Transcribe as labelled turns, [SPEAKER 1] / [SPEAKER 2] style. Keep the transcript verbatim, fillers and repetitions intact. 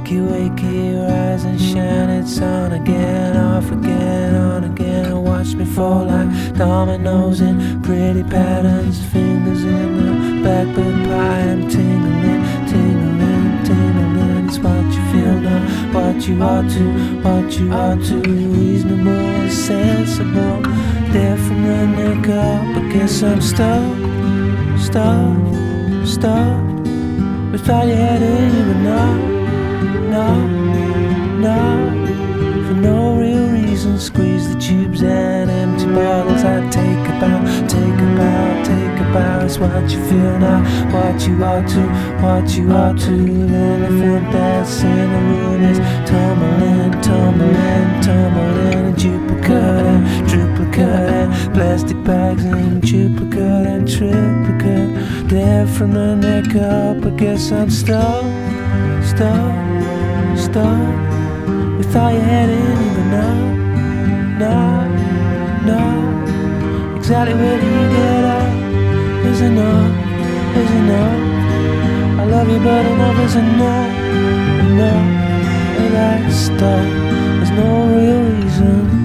[SPEAKER 1] Wakey, wakey, rise and shine. It's on again, off again, on again. And watch me fall like dominoes in pretty patterns. Fingers in the blackbird pie. I'm tingling, tingling, tingling. It's what you feel now, what you ought to, what you ought to. Reasonable, sensible. There from the neck up. I guess I'm stuck, stuck, stuck. Without your head in it, but no, no, no. For no real reason, squeeze the tubes and empty bottles. I take a bow, take a bow, take a bow. It's what you feel now, what you ought to, what you ought to. The elephant that's in the room is tumbling, tumbling, tumbling. And duplicate and triplicate and plastic bags and duplicate and triplicate. There from the neck up, I guess I'm stuck, stuck, stuck. Without your head in it, but no, no, no. Exactly where do you get up? Is enough, is enough. I love you, but enough is enough, enough. And that stuff, there's no real reason.